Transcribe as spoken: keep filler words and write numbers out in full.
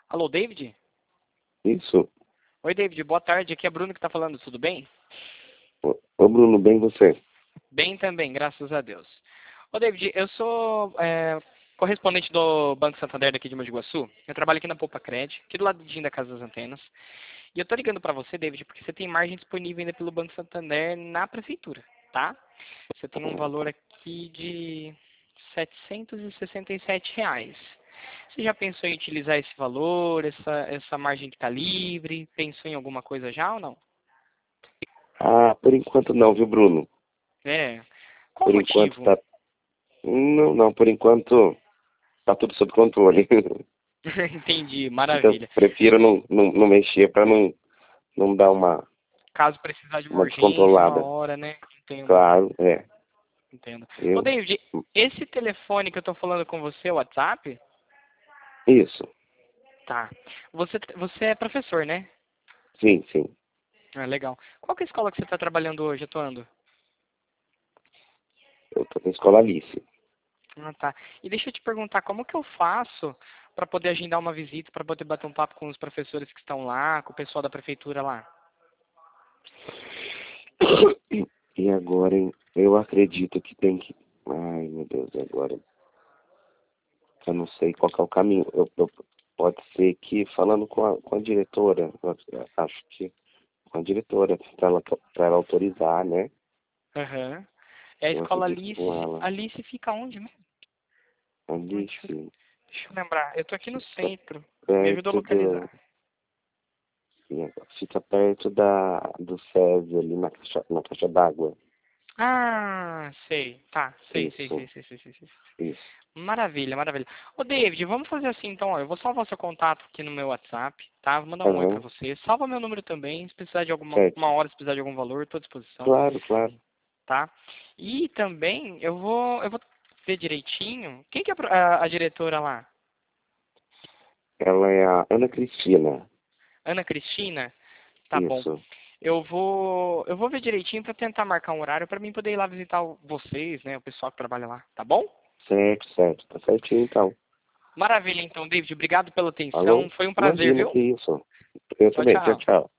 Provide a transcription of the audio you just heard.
Alô, David? Isso. Oi, David, boa tarde. Aqui é Bruno que está falando, tudo bem? Ô, ô, Bruno, bem você? Bem também, graças a Deus. Ô, David, eu sou é, correspondente do Banco Santander daqui de Mogi Guaçu. Eu trabalho aqui na Poupa Cred, aqui do ladinho da Casa das Antenas. E eu tô ligando para você, David, porque você tem margem disponível ainda pelo Banco Santander na prefeitura, tá? Você tem um valor aqui de setecentos e sessenta e sete reais. Você já pensou em utilizar esse valor, essa, essa margem que está livre? Pensou em alguma coisa já ou não? Ah, por enquanto não, viu, Bruno? É. Qual o Por enquanto motivo? tá. Não, não, por enquanto tá tudo sob controle. Entendi, Então, maravilha. prefiro não, não, não mexer para não, não dar uma, Caso precisar de uma uma urgência, uma descontrolada. hora, né? Entendo, Claro, é. entendo. Ô, Eu. David, esse telefone que eu tô falando com você, o WhatsApp? Isso. Tá. Você, você é professor, né? Sim, sim. Ah, legal. Qual que é a escola que você está trabalhando hoje, atuando? Eu tô na escola Alice. Ah, tá. E deixa eu te perguntar, como que eu faço para poder agendar uma visita, para poder bater um papo com os professores que estão lá, com o pessoal da prefeitura lá? E agora, hein? Eu acredito que tem que. Ai, meu Deus, e agora? Eu não sei qual que é o caminho. Eu, eu- pode ser que falando com a, com a diretora, eu acho que com a diretora, para ela, pra ela autorizar, né? Aham. É a Eu escola acredito com Alice. ela. Alice fica onde mesmo? Ah, Alice Deixa eu, deixa eu lembrar. Eu tô aqui no fica centro. Me ajuda a perto localizar. do. Fica perto da, do SESI ali na caixa, na caixa d'água. Ah, sei. Tá, sei, sei, sei, Isso, sei, sei, sei, sei. isso. Maravilha, maravilha. Ô, David, vamos fazer assim então, ó. Eu vou salvar o seu contato aqui no meu WhatsApp, tá? Vou mandar um oi pra Aham, você. Salva meu número também, se precisar de alguma certo. uma hora, se precisar de algum valor, estou à disposição, Claro, claro. tá? E também eu vou, eu vou ver direitinho. Quem que é a, pro- a- a diretora lá? Ela é a Ana Cristina. Ana Cristina? Tá bom. Isso. Eu vou, eu vou ver direitinho para tentar marcar um horário para mim poder ir lá visitar o- vocês, né, o pessoal que trabalha lá, tá bom? Certo, certo. Tá certinho então. Maravilha, então, David. Obrigado pela atenção. Falou? Foi um prazer, Imagina viu? que isso. Eu Tchau, também. Tchau, tchau. tchau.